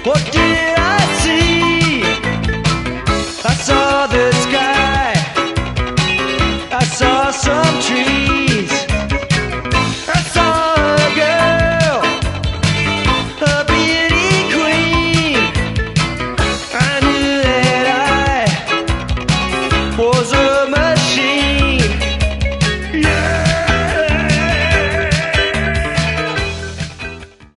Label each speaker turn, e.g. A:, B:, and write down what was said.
A: What did I see? I saw the sky, I saw some trees, I saw a girl, a beauty queen. I knew that I was a man.